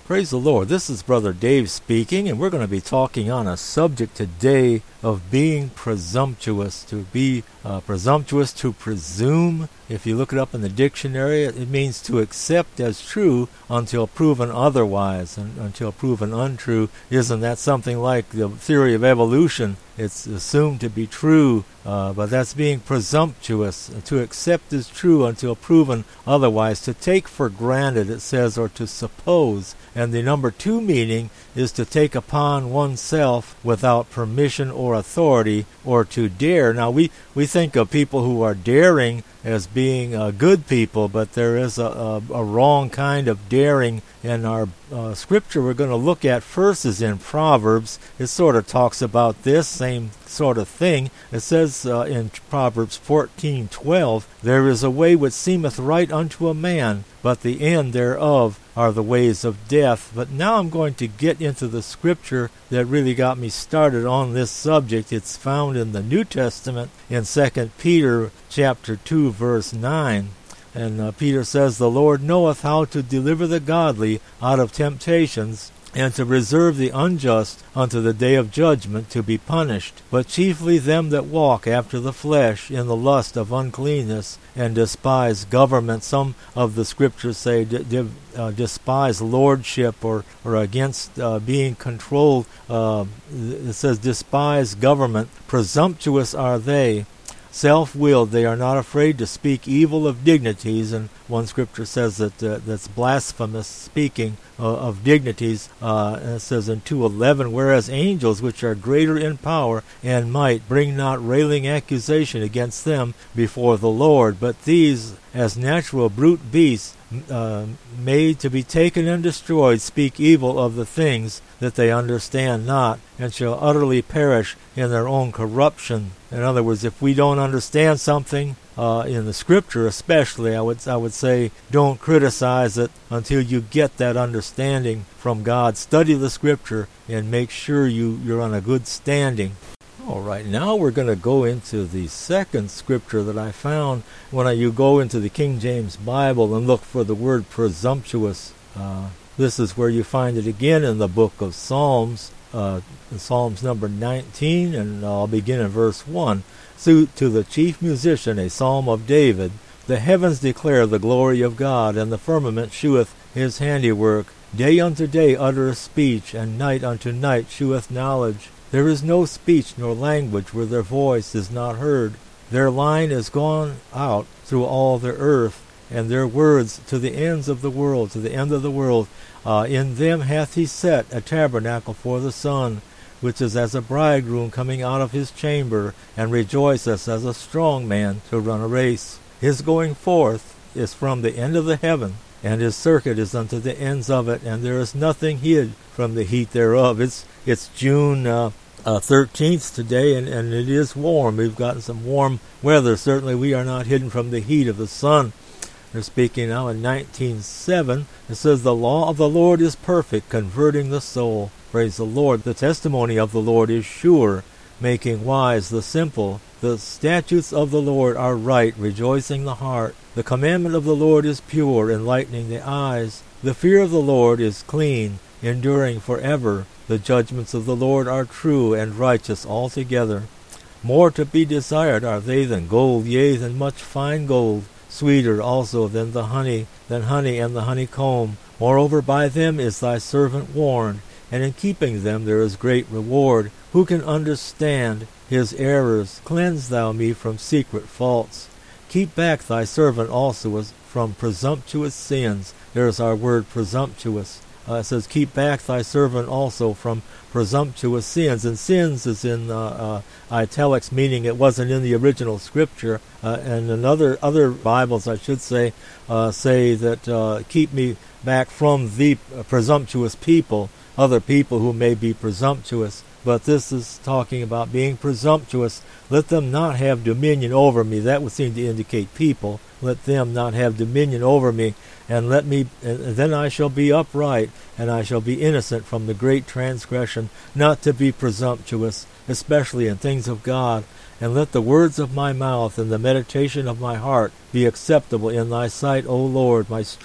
Praise the Lord. This is Brother Dave speaking, and we're going to be talking on a subject today of being presumptuous. To be presumptuous, to presume. If you look it up in the dictionary, it means to accept as true until proven otherwise, and until proven untrue. Isn't that something like the theory of evolution? It's assumed to be true, but that's being presumptuous. To accept as true until proven otherwise. To take for granted, it says, or to suppose. And the number 2 meaning is to take upon oneself without permission or authority, or to dare. Now, we think of people who are daring as being good people, but there is a wrong kind of daring. In our scripture we're going to look at first is in Proverbs. It sort of talks about this same sort of thing. It says in Proverbs 14:12, "There is a way which seemeth right unto a man, but the end thereof are the ways of death." But now I'm going to get into the scripture that really got me started on this subject. It's found in the New Testament in 2 Peter chapter 2 verse 9. And Peter says, "The Lord knoweth how to deliver the godly out of temptations, and to reserve the unjust unto the day of judgment to be punished, but chiefly them that walk after the flesh in the lust of uncleanness, and despise government." Some of the scriptures say despise lordship, or against being controlled. It says despise government. "Presumptuous are they, self-willed, they are not afraid to speak evil of dignities." And one scripture says that that's blasphemous speaking of dignities. And it says in 2:11, "Whereas angels, which are greater in power and might, bring not railing accusation against them before the Lord, but these, as natural brute beasts, made to be taken and destroyed, speak evil of the things that they understand not, and shall utterly perish in their own corruption." In other words, if we don't understand something, in the scripture especially, I would say don't criticize it until you get that understanding from God. Study the scripture and make sure you're on a good standing. All right, now we're going to go into the second scripture that I found when you go into the King James Bible and look for the word presumptuous. This is where you find it again in the book of Psalms, Psalms number 19, and I'll begin in verse 1. "To the chief musician, a psalm of David. The heavens declare the glory of God, and the firmament sheweth his handiwork. Day unto day uttereth speech, and night unto night sheweth knowledge. There is no speech nor language where their voice is not heard. Their line is gone out through all the earth, and their words to the ends of the world," to the end of the world. "In them hath he set a tabernacle for the sun, which is as a bridegroom coming out of his chamber, and rejoiceth as a strong man to run a race. His going forth is from the end of the heaven, and his circuit is unto the ends of it, and there is nothing hid from the heat thereof." It's June 13th today, and it is warm. We've gotten some warm weather. Certainly we are not hidden from the heat of the sun. They're speaking now in 19:7. It says, "The law of the Lord is perfect, converting the soul." Praise the Lord. "The testimony of the Lord is sure, making wise the simple. The statutes of the Lord are right, rejoicing the heart. The commandment of the Lord is pure, enlightening the eyes. The fear of the Lord is clean, enduring forever. The judgments of the Lord are true and righteous altogether. More to be desired are they than gold, yea, than much fine gold. Sweeter also than honey and the honeycomb. Moreover, by them is thy servant warned, and in keeping them there is great reward. Who can understand his errors? Cleanse thou me from secret faults. Keep back thy servant also from presumptuous sins." There's our word presumptuous. It says, "Keep back thy servant also from presumptuous sins." And sins is in italics, meaning it wasn't in the original scripture. And in other Bibles, I should say that keep me back from the presumptuous people, other people who may be presumptuous. But this is talking about being presumptuous. "Let them not have dominion over me." That would seem to indicate people. "Let them not have dominion over me. And then I shall be upright, and I shall be innocent from the great transgression." Not to be presumptuous, especially in things of God. "And let the words of my mouth and the meditation of my heart be acceptable in thy sight, O Lord, my strength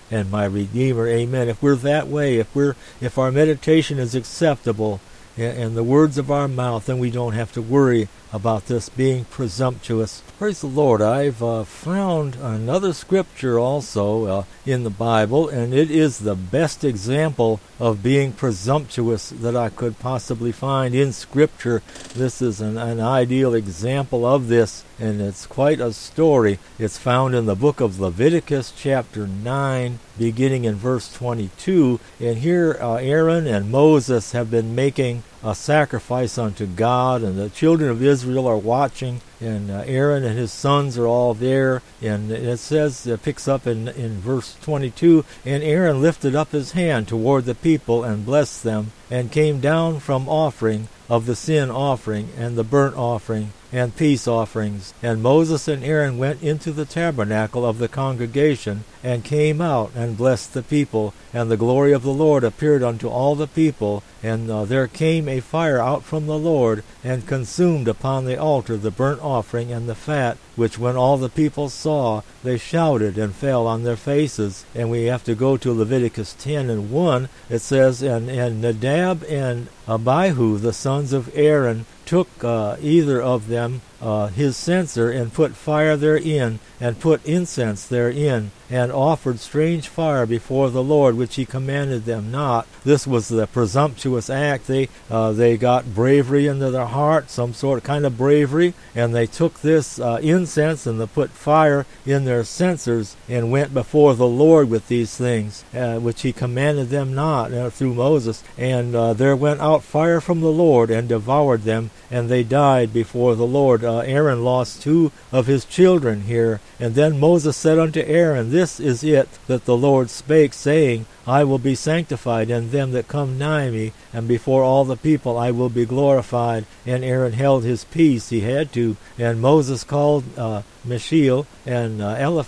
and my Redeemer. Amen. If we're that way, if our meditation is acceptable and the words of our mouth, then we don't have to worry about this being presumptuous. Praise the Lord. I've found another scripture also in the Bible, and it is the best example of being presumptuous that I could possibly find in Scripture. This is an ideal example of this, and it's quite a story. It's found in the book of Leviticus chapter 9, beginning in verse 22. And here Aaron and Moses have been making a sacrifice unto God, and the children of Israel are watching, and Aaron and his sons are all there. And it says, it picks up in verse 22, and Aaron lifted up his hand toward the people and blessed them, and came down from offering of the sin offering and the burnt offering and peace offerings. And Moses and Aaron went into the tabernacle of the congregation, and came out and blessed the people. And the glory of the Lord appeared unto all the people. And there came a fire out from the Lord, and consumed upon the altar the burnt offering and the fat, which when all the people saw, they shouted and fell on their faces. And we have to go to Leviticus 10:1. It says, and Nadab and Abihu, the sons of Aaron, took either of them his censer, and put fire therein, and put incense therein, and offered strange fire before the Lord, which he commanded them not. This was the presumptuous act. They got bravery into their heart, some kind of bravery, and they took this incense, and they put fire in their censers, and went before the Lord with these things, which he commanded them not, through Moses. And there went out fire from the Lord, and devoured them, and they died before the Lord. Aaron lost 2 of his children here. And then Moses said unto Aaron, This is it that the Lord spake, saying, I will be sanctified in them that come nigh me, and before all the people I will be glorified. And Aaron held his peace. He had to. And Moses called Mishael and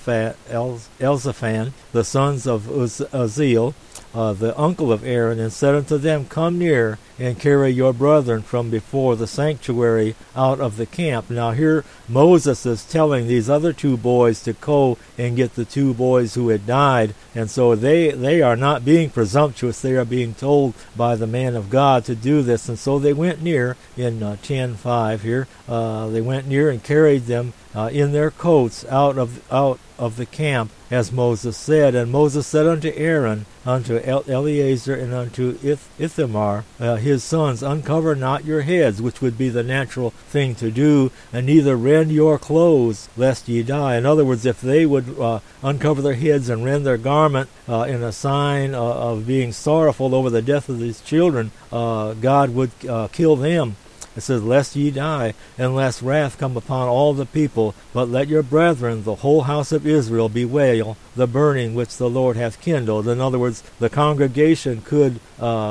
Elzaphan, the sons of Uzziel, the uncle of Aaron, and said unto them, Come near, and carry your brethren from before the sanctuary out of the camp. Now here Moses is telling these other 2 boys to go and get the 2 boys who had died. And so they are not being presumptuous. They are being told by the man of God to do this. And so they went near, in 10:5 here, they went near and carried them in their coats out of the camp, as Moses said. And Moses said unto Aaron, unto Eleazar, and unto Ithamar, his sons, Uncover not your heads, which would be the natural thing to do, and neither rend your clothes, lest ye die. In other words, if they would uncover their heads and rend their garment in a sign of being sorrowful over the death of these children, God would kill them. It says, Lest ye die, and lest wrath come upon all the people. But let your brethren, the whole house of Israel, bewail the burning which the Lord hath kindled. In other words, the congregation could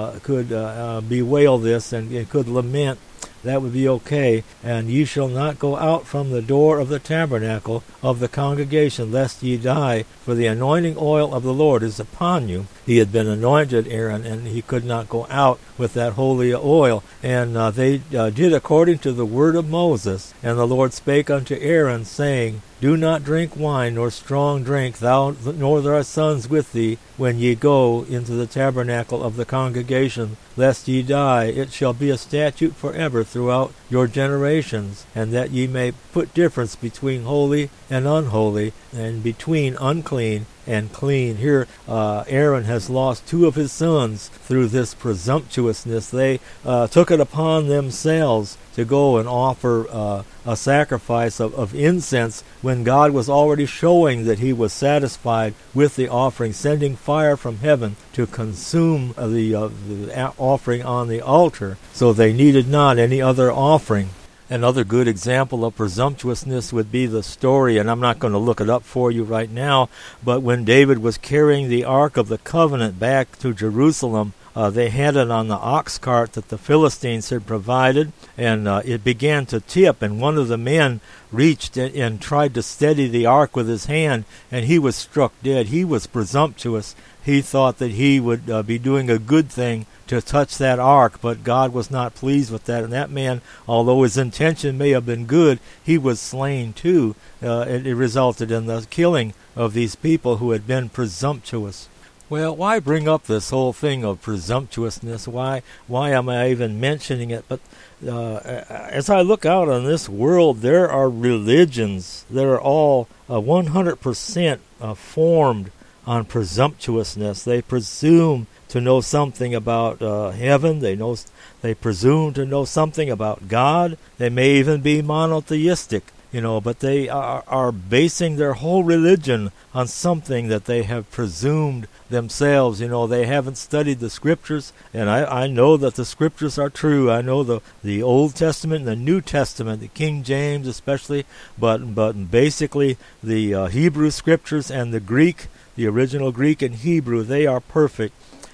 bewail this and could lament. That would be okay. And ye shall not go out from the door of the tabernacle of the congregation, lest ye die, for the anointing oil of the Lord is upon you. He had been anointed, Aaron, and he could not go out with that holy oil. And they did according to the word of Moses. And the Lord spake unto Aaron, saying, Do not drink wine nor strong drink, thou nor thy sons with thee, when ye go into the tabernacle of the congregation, lest ye die. It shall be a statute forever throughout your generations, and that ye may put difference between holy and unholy, and between unclean and clean. Here Aaron has lost 2 of his sons through this presumptuousness. They took it upon themselves to go and offer a sacrifice of incense when God was already showing that he was satisfied with the offering, sending fire from heaven to consume the offering on the altar. So they needed not any other offering. Another good example of presumptuousness would be the story, and I'm not going to look it up for you right now, but when David was carrying the Ark of the Covenant back to Jerusalem, they had it on the ox cart that the Philistines had provided, and it began to tip, and one of the men reached and tried to steady the ark with his hand, and he was struck dead. He was presumptuous. He thought that he would be doing a good thing to touch that ark, but God was not pleased with that. And that man, although his intention may have been good, he was slain too. It resulted in the killing of these people who had been presumptuous. Well, why bring up this whole thing of presumptuousness? Why am I even mentioning it? But as I look out on this world, there are religions that are all 100% formed on presumptuousness. They presume to know something about heaven. They presume to know something about God. They may even be monotheistic. But they are basing their whole religion on something that they have presumed themselves. They haven't studied the Scriptures, and I know that the Scriptures are true. I know the Old Testament and the New Testament, the King James especially, but basically the Hebrew Scriptures and the Greek, the original Greek and Hebrew, they are perfect.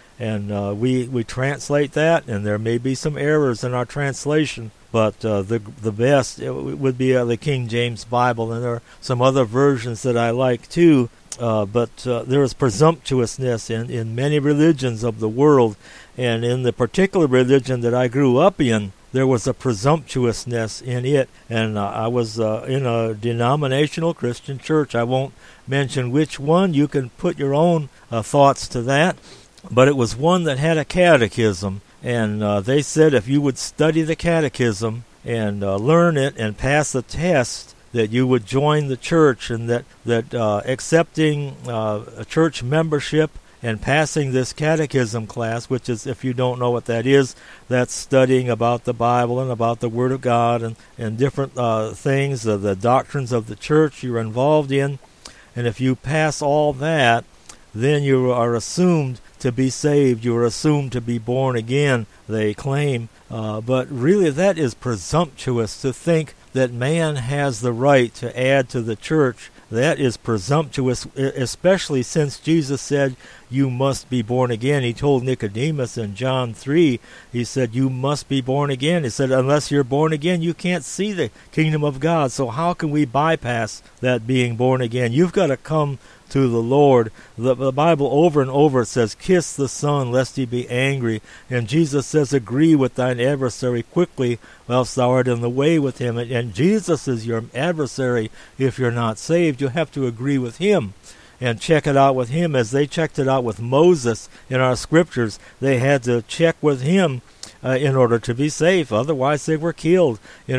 And we translate that, and there may be some errors in our translation. But the best would be the King James Bible, and there are some other versions that I like too. But there is presumptuousness in many religions of the world, and in the particular religion that I grew up in, there was a presumptuousness in it. And I was in a denominational Christian church. I won't mention which one. You can put your own thoughts to that. But it was one that had a catechism. And they said if you would study the catechism and learn it and pass the test, that you would join the church, and that accepting a church membership and passing this catechism class, which is, if you don't know what that is, that's studying about the Bible and about the Word of God and different things, the doctrines of the church you're involved in. And if you pass all that, then you are assumed to be saved. You are assumed to be born again, they claim. But really that is presumptuous to think that man has the right to add to the church. That is presumptuous, especially since Jesus said you must be born again. He told Nicodemus in John 3, he said you must be born again. He said unless you're born again, you can't see the kingdom of God. So how can we bypass that being born again? You've got to come to the Lord. The Bible over and over says, kiss the Son, lest he be angry. And Jesus says, agree with thine adversary quickly, whilst thou art in the way with him. And Jesus is your adversary. If you're not saved, you have to agree with him and check it out with him, as they checked it out with Moses in our Scriptures. They had to check with him in order to be safe. Otherwise, they were killed.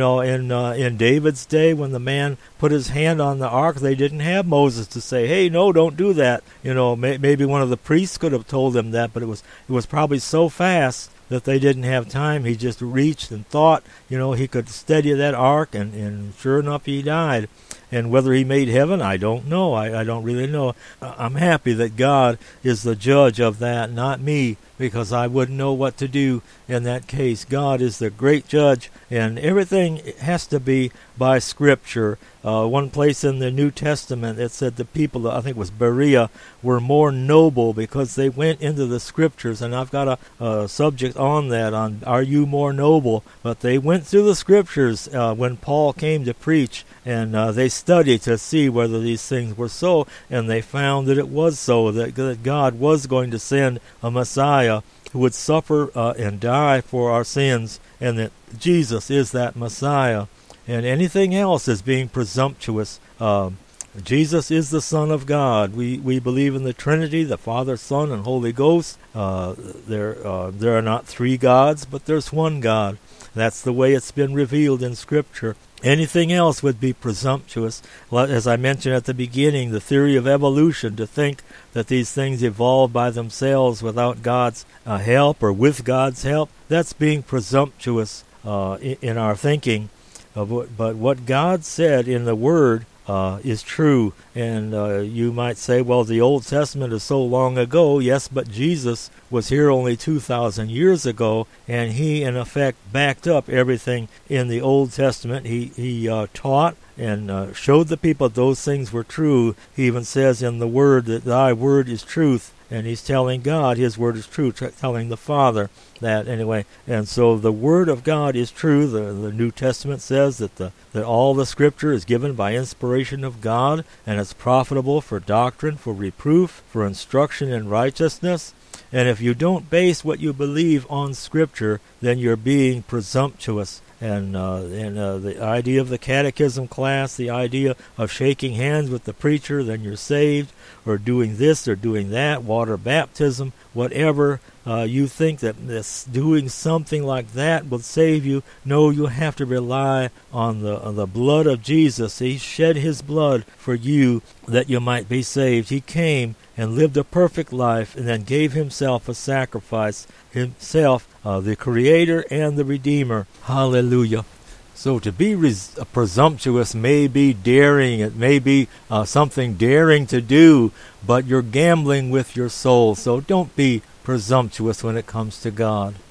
In David's day, when the man put his hand on the ark, they didn't have Moses to say, "Hey, no, don't do that." Maybe one of the priests could have told them that, but it was probably so fast that they didn't have time. He just reached and thought, he could steady that ark, and sure enough, he died. And whether he made heaven, I don't know. I don't really know. I'm happy that God is the judge of that, not me, because I wouldn't know what to do in that case. God is the great judge, and everything has to be by Scripture. One place in the New Testament, it said the people, I think it was Berea, were more noble because they went into the Scriptures. And I've got a subject on that, on are you more noble? But they went through the Scriptures when Paul came to preach, and they studied to see whether these things were so, and they found that it was so, that God was going to send a Messiah who would suffer and die for our sins, and that Jesus is that Messiah. And anything else is being presumptuous. Jesus is the Son of God. We believe in the Trinity, the Father, Son, and Holy Ghost. There are not three gods, but there's one God. That's the way it's been revealed in Scripture. Anything else would be presumptuous. As I mentioned at the beginning, the theory of evolution, to think that these things evolved by themselves without God's help or with God's help, that's being presumptuous in our thinking. But what God said in the Word is true. And you might say, well, the Old Testament is so long ago. Yes, but Jesus was here only 2,000 years ago, and he, in effect, backed up everything in the Old Testament. He taught and showed the people those things were true. He even says in the Word that thy word is truth. And he's telling God his word is true, telling the Father that anyway. And so the Word of God is true. The New Testament says that all the Scripture is given by inspiration of God, and it's profitable for doctrine, for reproof, for instruction in righteousness. And if you don't base what you believe on Scripture, then you're being presumptuous. And the idea of the catechism class, the idea of shaking hands with the preacher, then you're saved, or doing this or doing that, water baptism, whatever you think that this doing something like that will save you. No, you have to rely on the blood of Jesus. He shed his blood for you that you might be saved. He came and lived a perfect life and then gave himself a sacrifice, himself the Creator and the Redeemer. Hallelujah. So to be presumptuous may be daring. It may be something daring to do, but you're gambling with your soul. So don't be presumptuous when it comes to God.